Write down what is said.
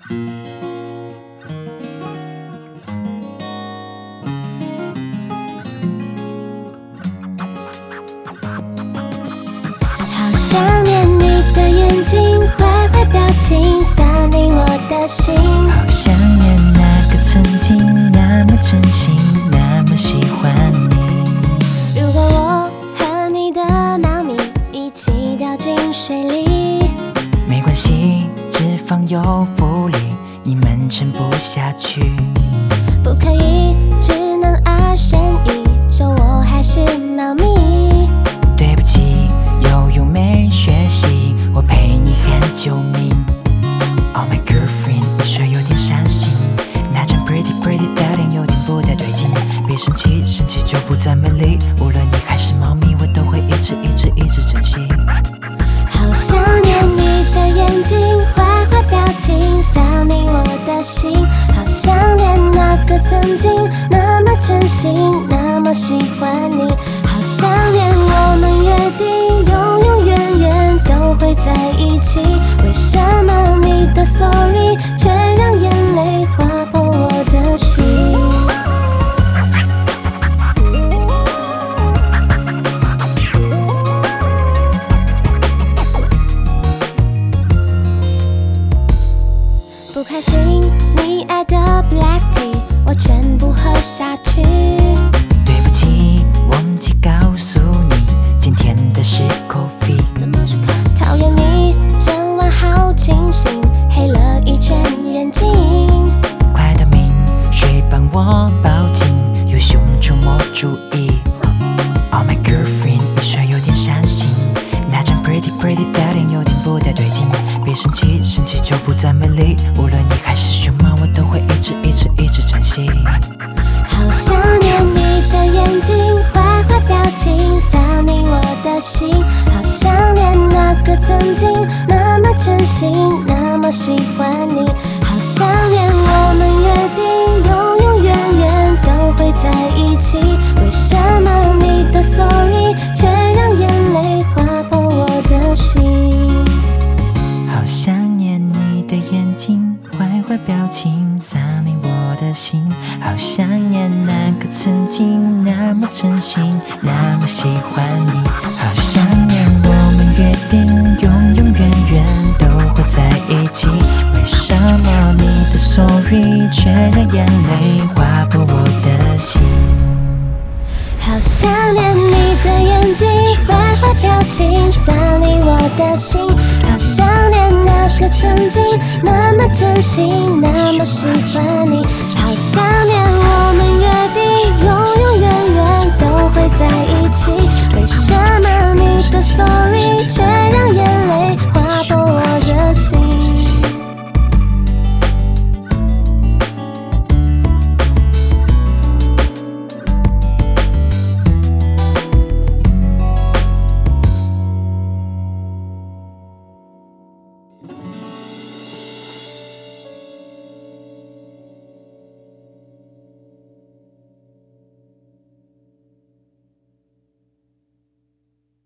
想念你的眼睛，坏坏表情洒进我的心。 好想念那个曾经那么真心，那么喜欢你。 如果我和你的猫咪一起掉进水里， 没关系，脂肪有福利，你们撑不下去。 不可以，只能2选1，就我还是猫咪。 对不起，游泳没学习，我陪你很救命。Oh my girlfriend， 你说有点伤心，那张 pretty pretty 的脸有点不太对劲。别生气，生气就不再美丽。无论你还是猫咪，我都会一直珍惜。 好想念你的眼睛，坏坏表情洒进我的心。好想念那个曾经那么真心，那么喜欢你。好想念我们约定，永永远远都会在一起。为什么你的 sorry 却让眼泪划破我的心？不开心，你爱的 black tea 我全部喝下去。 对不起，忘记告诉你，今天的是 coffee。 讨厌你整晚好清醒，黑了一圈眼睛。 快到明，谁帮我抱紧？有熊出没注意。Oh my girlfriend， 你说有点伤心，那张 pretty pretty 的脸有点不太对劲。别生气，生气就不再美丽。无论你还是熊猫，我都会一直珍惜。 好想念你的眼睛，坏坏表情洒进我的心。好想念那个曾经那么真心，那么喜欢你。好想念我们约定，永永远远都会在一起。为什么你的 sorry 却让眼泪划破我的心？ 好想念你的眼睛，坏坏表情洒进我的心。好想念那个曾经那么真心，那么喜欢你。好想念我们约定，永永远远都会在一起。为什么你的 sorry 却让眼泪划破我的心？ 好想念你的眼睛，坏坏表情洒进我的心。好想念那个曾经那么真心，那么喜欢你。